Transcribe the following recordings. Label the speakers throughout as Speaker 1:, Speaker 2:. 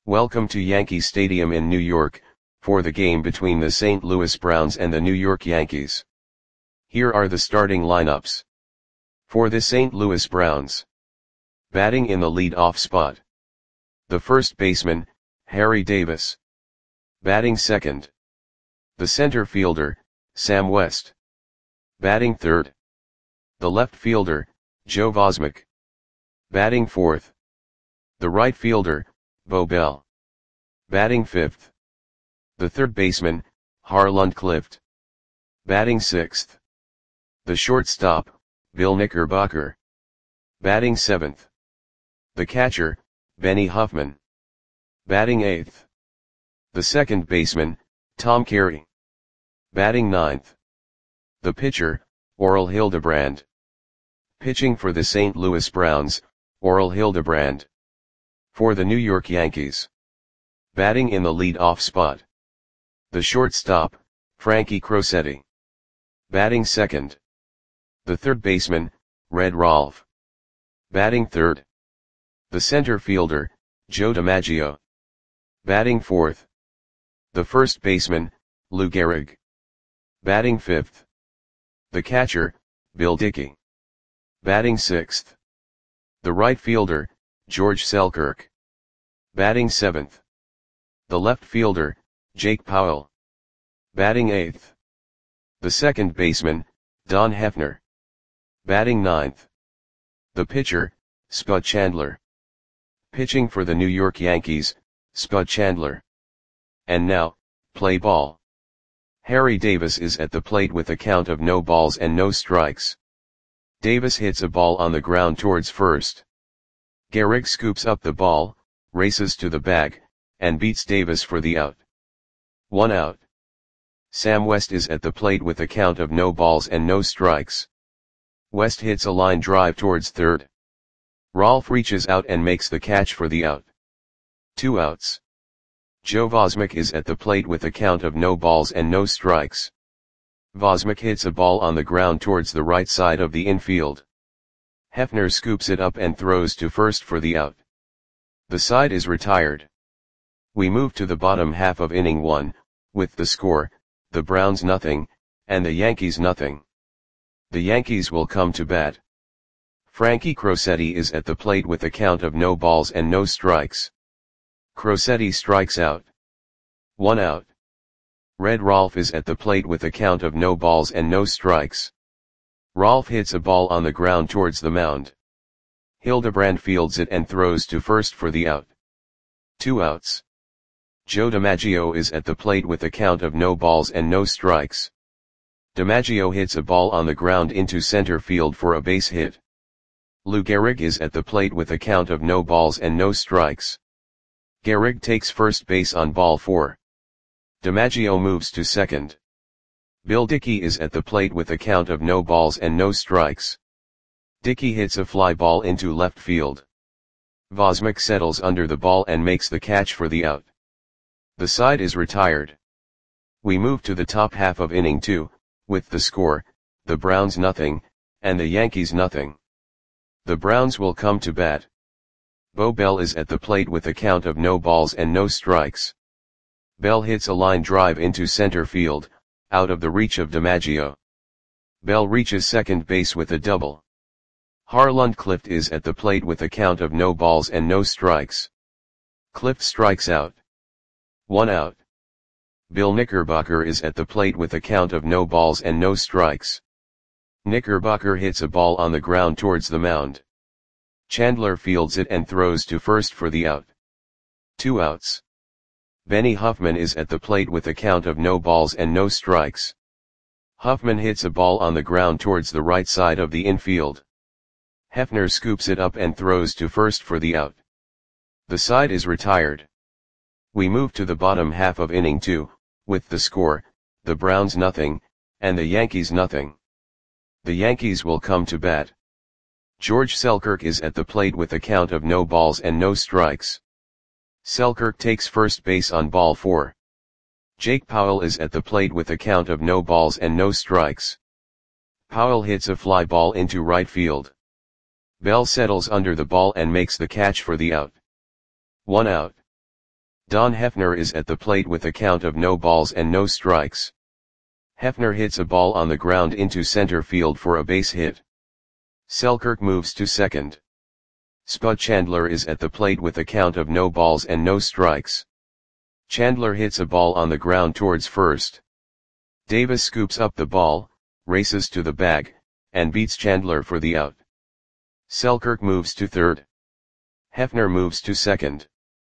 Speaker 1: Welcome to Yankee Stadium in New York, for the game between the St. Louis Browns and the New York Yankees. Here are the starting lineups. For the St. Louis Browns. Batting in the lead-off spot. The first baseman, Harry Davis. Batting second. The center fielder, Sam West. Batting third. The left fielder, Joe Vosmek. Batting fourth. The right fielder, Bo Bell. Batting fifth. The third baseman, Harlan Clift. Batting sixth. The shortstop, Bill Knickerbocker. Batting seventh. The catcher, Benny Huffman. Batting eighth. The second baseman, Tom Carey. Batting ninth. The pitcher, Orel Hildebrand. Pitching for the St. Louis Browns, Orel Hildebrand. For the New York Yankees. Batting in the lead-off spot. The shortstop, Frankie Crosetti. Batting second. The third baseman, Red Rolfe. Batting third. The center fielder, Joe DiMaggio. Batting fourth. The first baseman, Lou Gehrig. Batting fifth. The catcher, Bill Dickey. Batting sixth. The right fielder, George Selkirk. Batting seventh. The left fielder, Jake Powell. Batting eighth. The second baseman, Don Hefner. Batting ninth. The pitcher, Spud Chandler. Pitching for the New York Yankees, Spud Chandler. And now, play ball. Harry Davis is at the plate with a count of no balls and no strikes. Davis hits a ball on the ground towards first. Gehrig scoops up the ball, races to the bag, and beats Davis for the out. 1 out. Sam West is at the plate with a count of no balls and no strikes. West hits a line drive towards third. Rolfe reaches out and makes the catch for the out. 2 outs. Joe Vosmek is at the plate with a count of no balls and no strikes. Vosmek hits a ball on the ground towards the right side of the infield. Hefner scoops it up and throws to first for the out. The side is retired. We move to the bottom half of inning 1, with the score, the Browns nothing, and the Yankees nothing. The Yankees will come to bat. Frankie Crosetti is at the plate with a count of no balls and no strikes. Crosetti strikes out. 1 out. Red Rolfe is at the plate with a count of no balls and no strikes. Rolfe hits a ball on the ground towards the mound. Hildebrand fields it and throws to first for the out. 2 outs. Joe DiMaggio is at the plate with a count of no balls and no strikes. DiMaggio hits a ball on the ground into center field for a base hit. Lou Gehrig is at the plate with a count of no balls and no strikes. Gehrig takes first base on ball 4. DiMaggio moves to second. Bill Dickey is at the plate with a count of no balls and no strikes. Dickey hits a fly ball into left field. Vosmek settles under the ball and makes the catch for the out. The side is retired. We move to the top half of inning 2, with the score, the Browns nothing, and the Yankees nothing. The Browns will come to bat. Bo Bell is at the plate with a count of no balls and no strikes. Bell hits a line drive into center field, out of the reach of DiMaggio. Bell reaches second base with a double. Harlan Clift is at the plate with a count of no balls and no strikes. Clift strikes out. 1 out. Bill Knickerbocker is at the plate with a count of no balls and no strikes. Knickerbocker hits a ball on the ground towards the mound. Chandler fields it and throws to first for the out. 2 outs. Benny Huffman is at the plate with a count of no balls and no strikes. Huffman hits a ball on the ground towards the right side of the infield. Hefner scoops it up and throws to first for the out. The side is retired. We move to the bottom half of inning 2, with the score, the Browns nothing, and the Yankees nothing. The Yankees will come to bat. George Selkirk is at the plate with a count of no balls and no strikes. Selkirk takes first base on ball 4. Jake Powell is at the plate with a count of no balls and no strikes. Powell hits a fly ball into right field. Bell settles under the ball and makes the catch for the out. 1 out. Don Hefner is at the plate with a count of no balls and no strikes. Hefner hits a ball on the ground into center field for a base hit. Selkirk moves to second. Spud Chandler is at the plate with a count of no balls and no strikes. Chandler hits a ball on the ground towards first. Davis scoops up the ball, races to the bag, and beats Chandler for the out. Selkirk moves to third. Hefner moves to second.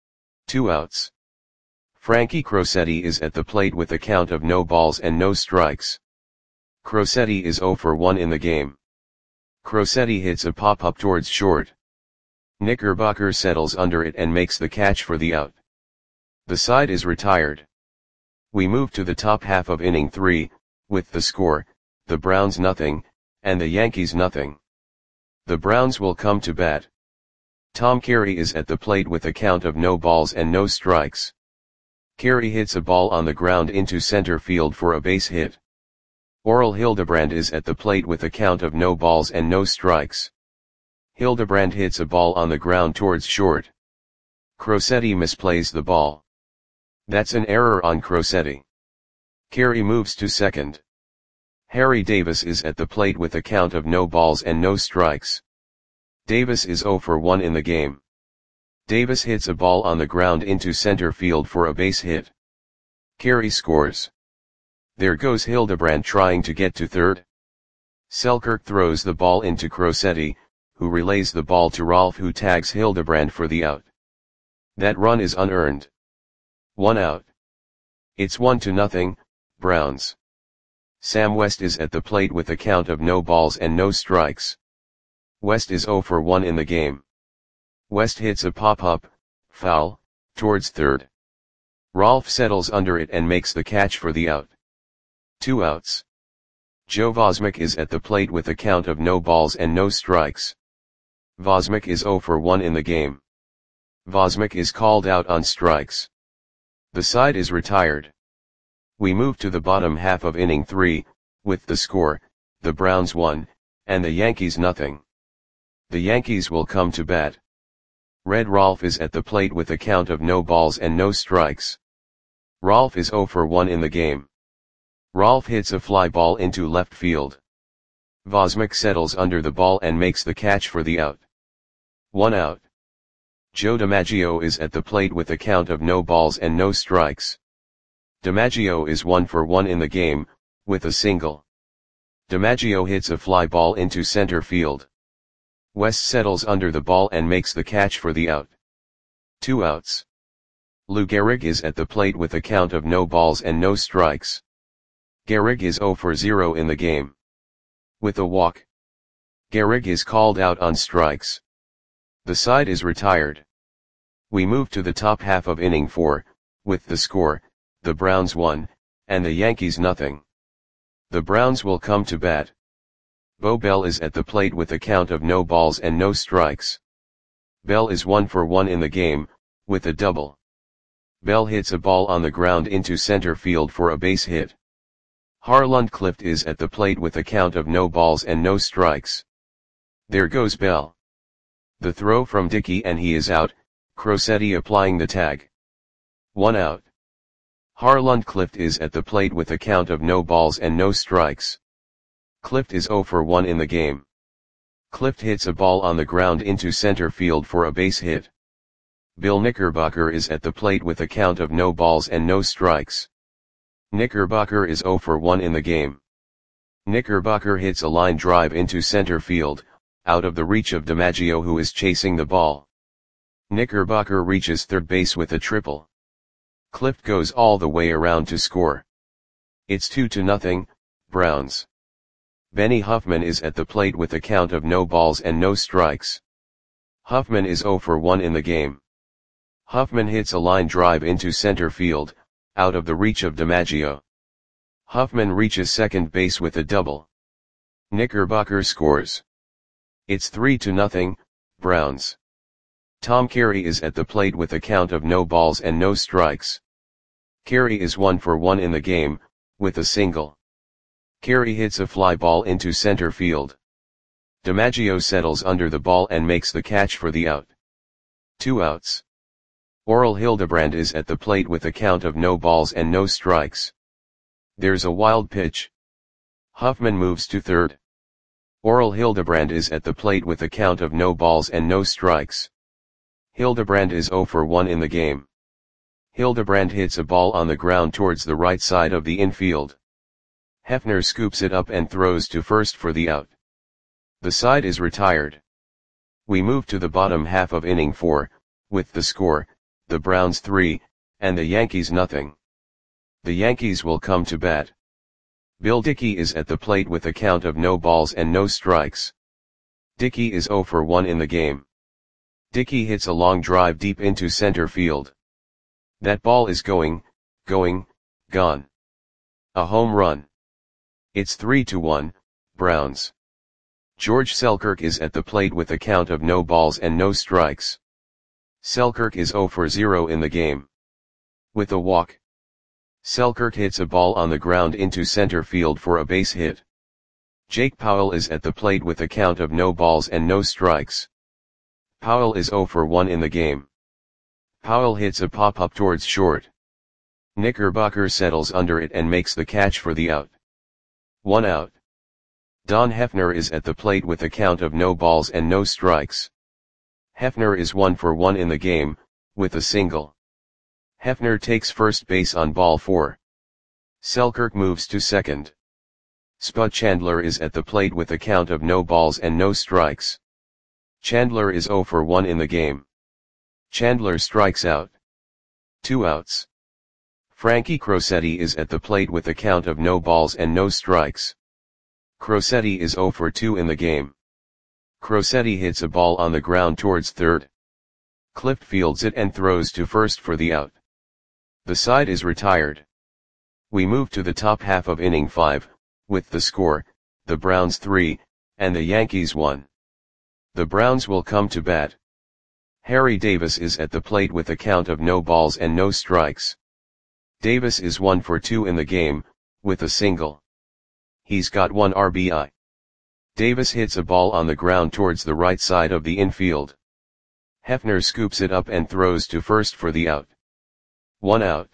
Speaker 1: 2 outs. Frankie Crosetti is at the plate with a count of no balls and no strikes. Crosetti is 0 for 1 in the game. Crosetti hits a pop-up towards short. Knickerbocker settles under it and makes the catch for the out. The side is retired. We move to the top half of inning 3, with the score, the Browns nothing, and the Yankees nothing. The Browns will come to bat. Tom Carey is at the plate with a count of no balls and no strikes. Carey hits a ball on the ground into center field for a base hit. Orel Hildebrand is at the plate with a count of no balls and no strikes. Hildebrand hits a ball on the ground towards short. Crosetti misplays the ball. That's an error on Crosetti. Carey moves to second. Harry Davis is at the plate with a count of no balls and no strikes. Davis is 0 for 1 in the game. Davis hits a ball on the ground into center field for a base hit. Carey scores. There goes Hildebrand trying to get to third. Selkirk throws the ball into Crosetti, who relays the ball to Rolfe, who tags Hildebrand for the out. That run is unearned. 1 out. It's 1-0, Browns. Sam West is at the plate with a count of no balls and no strikes. West is 0 for 1 in the game. West hits a pop-up, foul, towards third. Rolfe settles under it and makes the catch for the out. 2 outs. Joe Vosmick is at the plate with a count of no balls and no strikes. Vosmick is 0 for 1 in the game. Vosmick is called out on strikes. The side is retired. We move to the bottom half of inning 3, with the score, the Browns 1, and the Yankees nothing. The Yankees will come to bat. Red Rolfe is at the plate with a count of no balls and no strikes. Rolfe is 0 for 1 in the game. Rolfe hits a fly ball into left field. Vosmick settles under the ball and makes the catch for the out. 1 out. Joe DiMaggio is at the plate with a count of no balls and no strikes. DiMaggio is 1 for 1 in the game, with a single. DiMaggio hits a fly ball into center field. West settles under the ball and makes the catch for the out. 2 outs. Lou Gehrig is at the plate with a count of no balls and no strikes. Gehrig is 0 for 0 in the game. With a walk. Gehrig is called out on strikes. The side is retired. We move to the top half of inning 4, with the score, the Browns 1, and the Yankees nothing. The Browns will come to bat. Bo Bell is at the plate with a count of no balls and no strikes. Bell is 1 for 1 in the game, with a double. Bell hits a ball on the ground into center field for a base hit. Harland Clift is at the plate with a count of no balls and no strikes. There goes Bell. The throw from Dickey and he is out, Crosetti applying the tag. 1 out. Harland Clift is at the plate with a count of no balls and no strikes. Clift is 0 for 1 in the game. Clift hits a ball on the ground into center field for a base hit. Bill Knickerbocker is at the plate with a count of no balls and no strikes. Knickerbocker is 0 for 1 in the game. Knickerbocker hits a line drive into center field, out of the reach of DiMaggio, who is chasing the ball. Knickerbocker reaches third base with a triple. Clift goes all the way around to score. It's 2-0, Browns. Benny Huffman is at the plate with a count of no balls and no strikes. Huffman is 0 for 1 in the game. Huffman hits a line drive into center field, out of the reach of DiMaggio. Huffman reaches second base with a double. Knickerbocker scores. It's 3-0, Browns. Tom Carey is at the plate with a count of no balls and no strikes. Carey is 1 for 1 in the game, with a single. Carey hits a fly ball into center field. DiMaggio settles under the ball and makes the catch for the out. 2 outs. Oral Hildebrand is at the plate with a count of no balls and no strikes. There's a wild pitch. Huffman moves to third. Oral Hildebrand is at the plate with a count of no balls and no strikes. Hildebrand is 0 for 1 in the game. Hildebrand hits a ball on the ground towards the right side of the infield. Hefner scoops it up and throws to first for the out. The side is retired. We move to the bottom half of inning 4, with the score, the Browns 3, and the Yankees nothing. The Yankees will come to bat. Bill Dickey is at the plate with a count of no balls and no strikes. Dickey is 0 for 1 in the game. Dickey hits a long drive deep into center field. That ball is going, gone. A home run. It's 3-1, Browns. George Selkirk is at the plate with a count of no balls and no strikes. Selkirk is 0 for 0 in the game. With a walk. Selkirk hits a ball on the ground into center field for a base hit. Jake Powell is at the plate with a count of no balls and no strikes. Powell is 0 for 1 in the game. Powell hits a pop-up towards short. Knickerbocker settles under it and makes the catch for the out. 1 out. Don Hefner is at the plate with a count of no balls and no strikes. Hefner is 1 for 1 in the game, with a single. Hefner takes first base on ball 4. Selkirk moves to second. Spud Chandler is at the plate with a count of no balls and no strikes. Chandler is 0 for 1 in the game. Chandler strikes out. 2 outs. Frankie Crosetti is at the plate with a count of no balls and no strikes. Crosetti is 0 for 2 in the game. Crosetti hits a ball on the ground towards third. Clift fields it and throws to first for the out. The side is retired. We move to the top half of inning 5, with the score, the Browns 3, and the Yankees 1. The Browns will come to bat. Harry Davis is at the plate with a count of no balls and no strikes. Davis is 1 for 2 in the game, with a single. He's got 1 RBI. Davis hits a ball on the ground towards the right side of the infield. Hefner scoops it up and throws to first for the out. 1 out.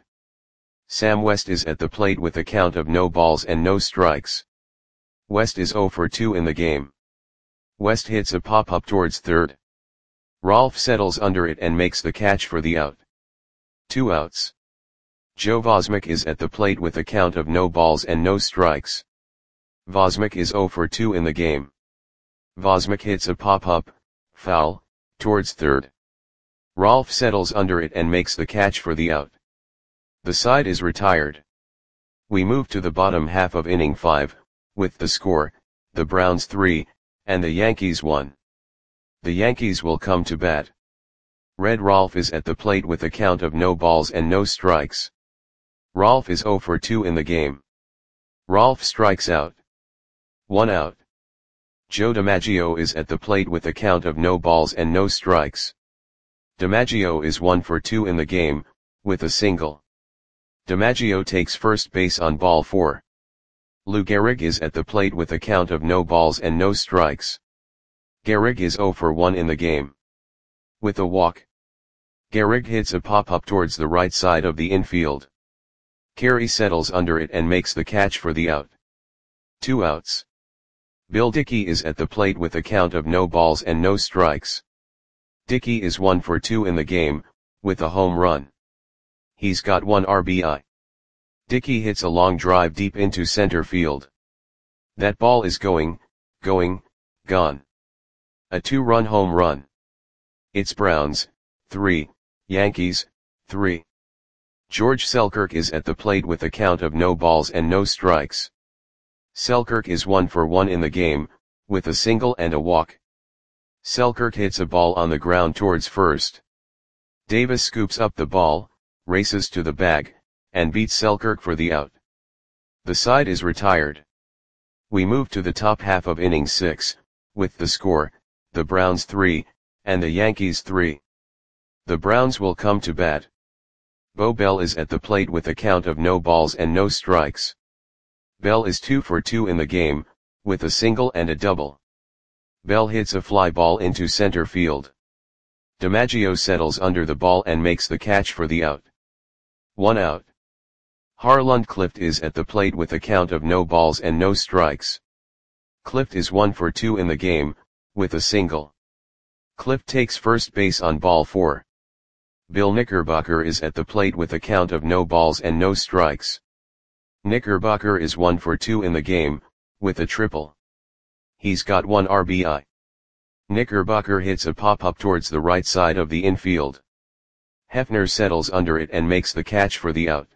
Speaker 1: Sam West is at the plate with a count of no balls and no strikes. West is 0 for 2 in the game. West hits a pop-up towards third. Rolfe settles under it and makes the catch for the out. 2 outs. Joe Vosmick is at the plate with a count of no balls and no strikes. Vosmick is 0 for 2 in the game. Vosmick hits a pop-up, foul, towards third. Rolfe settles under it and makes the catch for the out. The side is retired. We move to the bottom half of inning 5, with the score, the Browns 3, and the Yankees 1. The Yankees will come to bat. Red Rolfe is at the plate with a count of no balls and no strikes. Rolfe is 0 for 2 in the game. Rolfe strikes out. 1 out. Joe DiMaggio is at the plate with a count of no balls and no strikes. DiMaggio is 1 for 2 in the game, with a single. DiMaggio takes first base on ball 4. Lou Gehrig is at the plate with a count of no balls and no strikes. Gehrig is 0 for 1 in the game. With a walk. Gehrig hits a pop-up towards the right side of the infield. Carey settles under it and makes the catch for the out. 2 outs. Bill Dickey is at the plate with a count of no balls and no strikes. Dickey is 1 for 2 in the game, with a home run. He's got 1 RBI. Dickey hits a long drive deep into center field. That ball is going, gone. A 2-run home run. It's Browns, 3, Yankees, 3. George Selkirk is at the plate with a count of no balls and no strikes. Selkirk is 1 for 1 in the game, with a single and a walk. Selkirk hits a ball on the ground towards first. Davis scoops up the ball, races to the bag, and beats Selkirk for the out. The side is retired. We move to the top half of inning 6, with the score, the Browns 3, and the Yankees 3. The Browns will come to bat. Bo Bell is at the plate with a count of no balls and no strikes. Bell is 2 for 2 in the game, with a single and a double. Bell hits a fly ball into center field. DiMaggio settles under the ball and makes the catch for the out. 1 out. Harlund Clift is at the plate with a count of no balls and no strikes. Clift is 1 for 2 in the game, with a single. Clift takes first base on ball 4. Bill Knickerbocker is at the plate with a count of no balls and no strikes. Knickerbocker is 1 for 2 in the game, with a triple. He's got 1 RBI. Knickerbocker hits a pop-up towards the right side of the infield. Hefner settles under it and makes the catch for the out.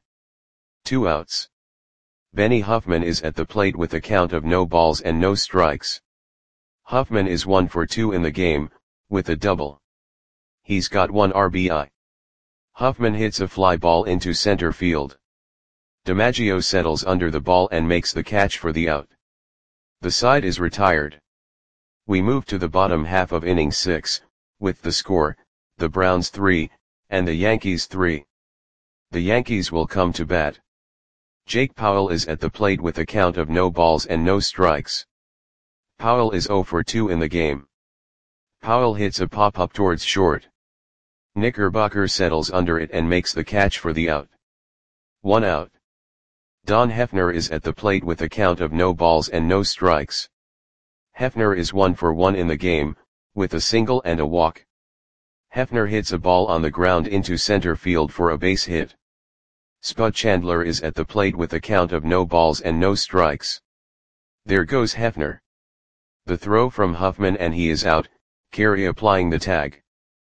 Speaker 1: 2 outs. Benny Huffman is at the plate with a count of no balls and no strikes. Huffman is 1 for 2 in the game, with a double. He's got 1 RBI. Huffman hits a fly ball into center field. DiMaggio settles under the ball and makes the catch for the out. The side is retired. We move to the bottom half of inning 6, with the score, the Browns 3, and the Yankees 3. The Yankees will come to bat. Jake Powell is at the plate with a count of no balls and no strikes. Powell is 0 for 2 in the game. Powell hits a pop-up towards short. Knickerbocker settles under it and makes the catch for the out. 1 out. Don Hefner is at the plate with a count of no balls and no strikes. Hefner is 1 for 1 in the game, with a single and a walk. Hefner hits a ball on the ground into center field for a base hit. Spud Chandler is at the plate with a count of no balls and no strikes. There goes Hefner. The throw from Huffman and he is out, Carey applying the tag.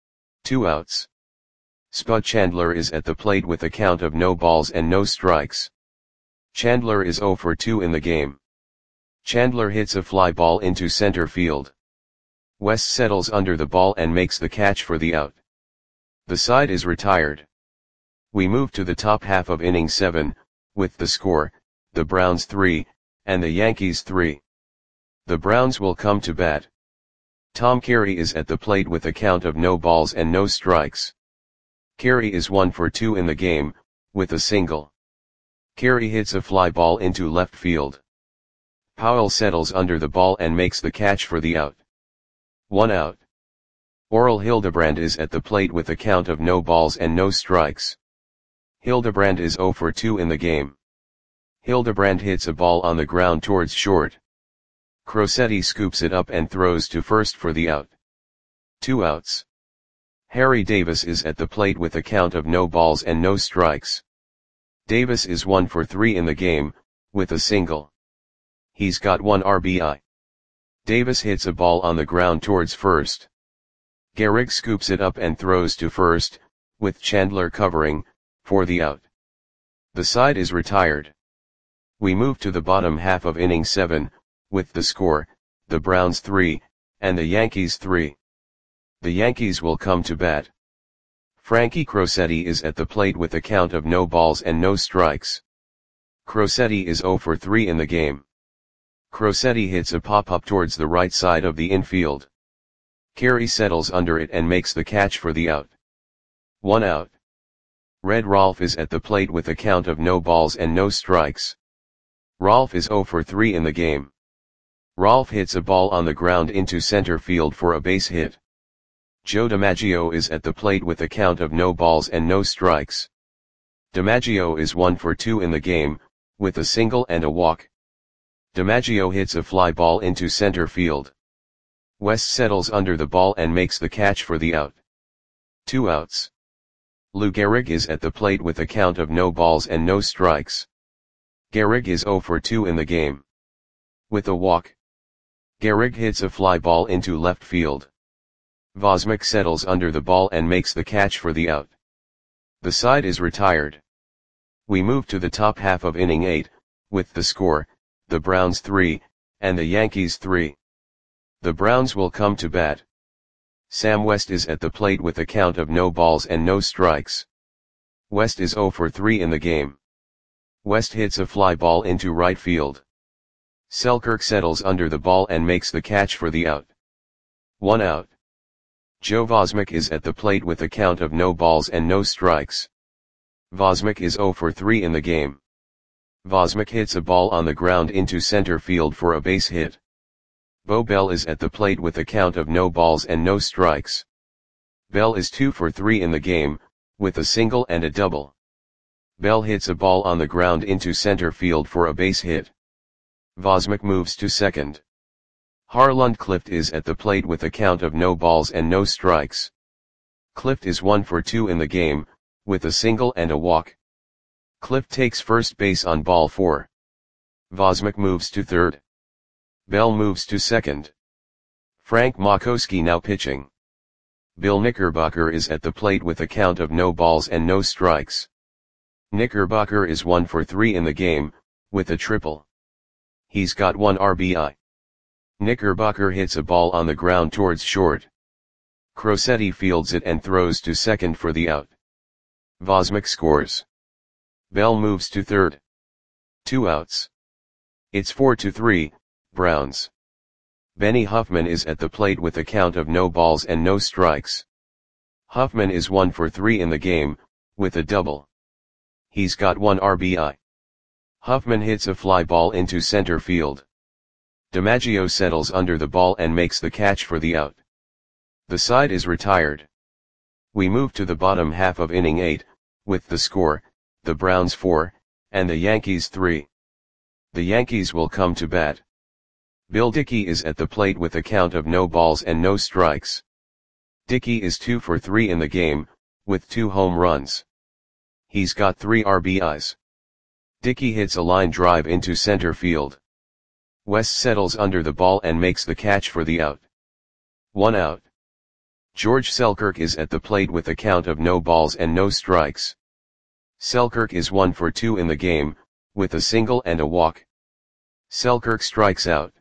Speaker 1: 2 outs. Spud Chandler is at the plate with a count of no balls and no strikes. Chandler is 0 for 2 in the game. Chandler hits a fly ball into center field. West settles under the ball and makes the catch for the out. The side is retired. We move to the top half of inning 7, with the score, the Browns 3, and the Yankees 3. The Browns will come to bat. Tom Carey is at the plate with a count of no balls and no strikes. Carey is 1 for 2 in the game, with a single. Carey hits a fly ball into left field. Powell settles under the ball and makes the catch for the out. 1 out. Orel Hildebrand is at the plate with a count of no balls and no strikes. Hildebrand is 0 for 2 in the game. Hildebrand hits a ball on the ground towards short. Crosetti scoops it up and throws to first for the out. 2 outs. Harry Davis is at the plate with a count of no balls and no strikes. Davis is 1 for 3 in the game, with a single. He's got 1 RBI. Davis hits a ball on the ground towards first. Gehrig scoops it up and throws to first, with Chandler covering, for the out. The side is retired. We move to the bottom half of inning 7, with the score, the Browns 3, and the Yankees 3. The Yankees will come to bat. Frankie Crosetti is at the plate with a count of no balls and no strikes. Crosetti is 0 for 3 in the game. Crosetti hits a pop-up towards the right side of the infield. Carey settles under it and makes the catch for the out. 1 out. Red Rolfe is at the plate with a count of no balls and no strikes. Rolfe is 0 for 3 in the game. Rolfe hits a ball on the ground into center field for a base hit. Joe DiMaggio is at the plate with a count of no balls and no strikes. DiMaggio is 1 for 2 in the game, with a single and a walk. DiMaggio hits a fly ball into center field. West settles under the ball and makes the catch for the out. 2 outs. Lou Gehrig is at the plate with a count of no balls and no strikes. Gehrig is 0 for 2 in the game. With a walk. Gehrig hits a fly ball into left field. Vosmik settles under the ball and makes the catch for the out. The side is retired. We move to the top half of inning 8, with the score, the Browns 3, and the Yankees 3. The Browns will come to bat. Sam West is at the plate with a count of no balls and no strikes. West is 0 for 3 in the game. West hits a fly ball into right field. Selkirk settles under the ball and makes the catch for the out. 1 out. Joe Vosmik is at the plate with a count of no balls and no strikes. Vosmik is 0 for 3 in the game. Vosmik hits a ball on the ground into center field for a base hit. Bo Bell is at the plate with a count of no balls and no strikes. Bell is 2 for 3 in the game, with a single and a double. Bell hits a ball on the ground into center field for a base hit. Vosmik moves to second. Harlund Clift is at the plate with a count of no balls and no strikes. Clift is 1 for 2 in the game, with a single and a walk. Clift takes first base on ball 4. Vosmik moves to third. Bell moves to second. Frank Makowski now pitching. Bill Knickerbocker is at the plate with a count of no balls and no strikes. Knickerbocker is 1 for 3 in the game, with a triple. He's got 1 RBI. Knickerbocker hits a ball on the ground towards short. Crosetti fields it and throws to second for the out. Vosmik scores. Bell moves to third. 2 outs. It's 4-3, Browns. Benny Huffman is at the plate with a count of no balls and no strikes. Huffman is 1 for 3 in the game, with a double. He's got 1 RBI. Huffman hits a fly ball into center field. DiMaggio settles under the ball and makes the catch for the out. The side is retired. We move to the bottom half of inning 8, with the score, the Browns 4, and the Yankees 3. The Yankees will come to bat. Bill Dickey is at the plate with a count of no balls and no strikes. Dickey is 2 for 3 in the game, with 2 home runs. He's got 3 RBIs. Dickey hits a line drive into center field. West settles under the ball and makes the catch for the out. 1 out. George Selkirk is at the plate with a count of no balls and no strikes. Selkirk is 1 for 2 in the game, with a single and a walk. Selkirk strikes out.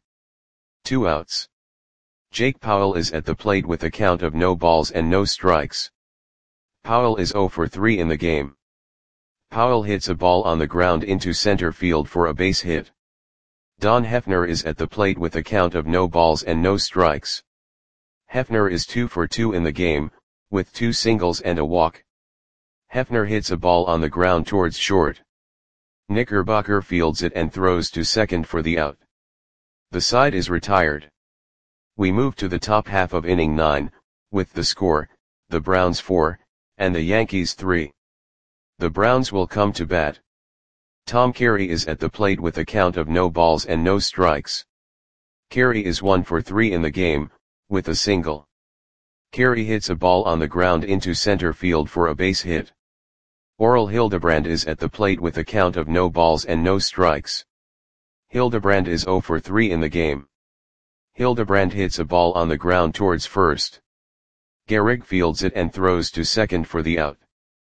Speaker 1: 2 outs. Jake Powell is at the plate with a count of no balls and no strikes. Powell is 0 for 3 in the game. Powell hits a ball on the ground into center field for a base hit. Don Hefner is at the plate with a count of no balls and no strikes. Hefner is 2 for 2 in the game, with 2 singles and a walk. Hefner hits a ball on the ground towards short. Knickerbocker fields it and throws to second for the out. The side is retired. We move to the top half of inning 9, with the score, the Browns 4, and the Yankees 3. The Browns will come to bat. Tom Carey is at the plate with a count of no balls and no strikes. Carey is 1 for 3 in the game, with a single. Carey hits a ball on the ground into center field for a base hit. Oral Hildebrand is at the plate with a count of no balls and no strikes. Hildebrand is 0 for 3 in the game. Hildebrand hits a ball on the ground towards first. Gehrig fields it and throws to second for the out.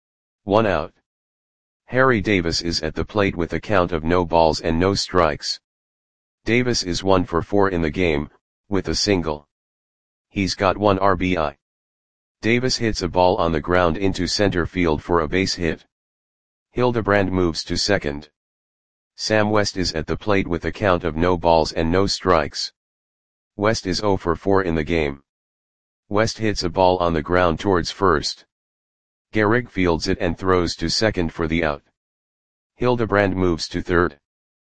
Speaker 1: 1 out. Harry Davis is at the plate with a count of no balls and no strikes. Davis is 1 for 4 in the game, with a single. He's got 1 RBI. Davis hits a ball on the ground into center field for a base hit. Hildebrand moves to second. Sam West is at the plate with a count of no balls and no strikes. West is 0 for 4 in the game. West hits a ball on the ground towards first. Gehrig fields it and throws to second for the out. Hildebrand moves to third.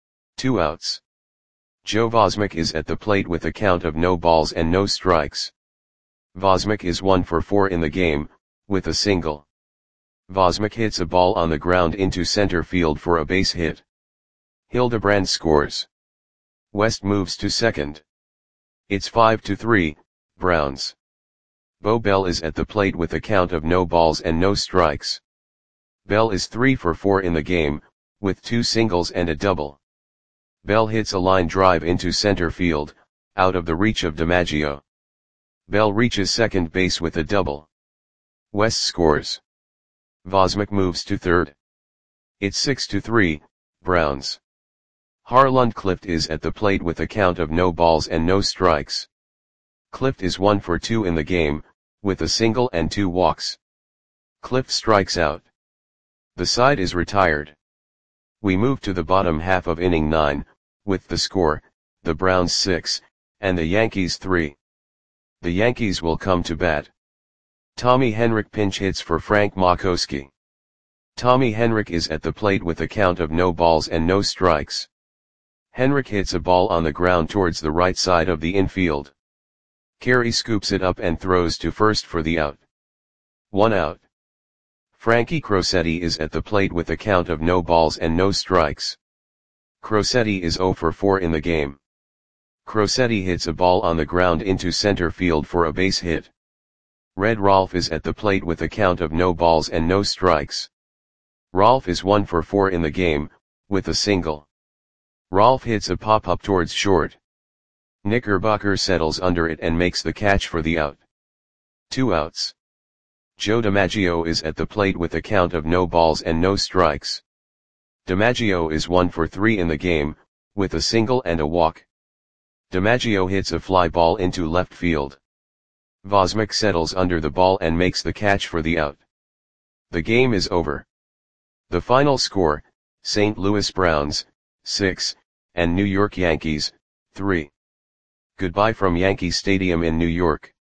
Speaker 1: 2 outs. Joe Vosmik is at the plate with a count of no balls and no strikes. Vosmik is 1 for 4 in the game, with a single. Vosmik hits a ball on the ground into center field for a base hit. Hildebrand scores. West moves to second. It's 5-3, Browns. Bo Bell is at the plate with a count of no balls and no strikes. Bell is 3 for 4 in the game, with 2 singles and a double. Bell hits a line drive into center field, out of the reach of DiMaggio. Bell reaches second base with a double. West scores. Vosmik moves to third. It's 6-3, Browns. Harlund Clift is at the plate with a count of no balls and no strikes. Clift is 1 for 2 in the game, with a single and 2 walks. Clift strikes out. The side is retired. We move to the bottom half of inning 9, with the score, the Browns 6, and the Yankees 3. The Yankees will come to bat. Tommy Henrich pinch hits for Frank Makowski. Tommy Henrich is at the plate with a count of no balls and no strikes. Henrich hits a ball on the ground towards the right side of the infield. Carey scoops it up and throws to first for the out. 1 out. Frankie Crosetti is at the plate with a count of no balls and no strikes. Crosetti is 0 for 4 in the game. Crosetti hits a ball on the ground into center field for a base hit. Red Rolf is at the plate with a count of no balls and no strikes. Rolf is 1 for 4 in the game, with a single. Rolf hits a pop-up towards short. Knickerbocker settles under it and makes the catch for the out. 2 outs. Joe DiMaggio is at the plate with a count of no balls and no strikes. DiMaggio is 1 for 3 in the game, with a single and a walk. DiMaggio hits a fly ball into left field. Vosmik settles under the ball and makes the catch for the out. The game is over. The final score, St. Louis Browns, 6, and New York Yankees, 3. Goodbye from Yankee Stadium in New York.